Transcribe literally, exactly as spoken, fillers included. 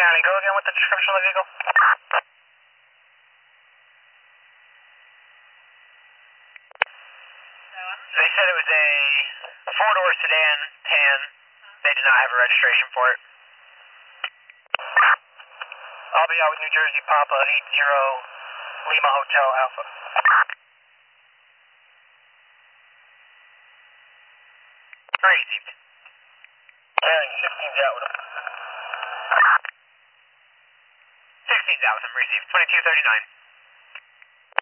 County, go again with the description of the vehicle. They said it was a four-door sedan, tan. They did not have a registration for it. I'll be out with New Jersey Papa eight zero Lima Hotel Alpha. Received. Carrying sixteen's out with him. sixteen's out with him, received. twenty-two thirty-nine.